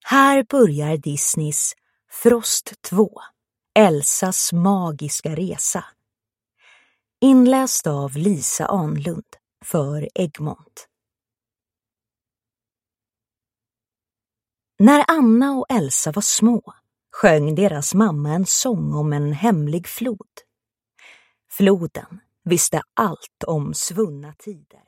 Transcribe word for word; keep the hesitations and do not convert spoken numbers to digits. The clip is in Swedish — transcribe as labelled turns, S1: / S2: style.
S1: Här börjar Disneys Frost två, Elsas magiska resa. Inläst av Lisa Anlund för Egmont. När Anna och Elsa var små sjöng deras mamma en sång om en hemlig flod. Floden visste allt om svunna tider.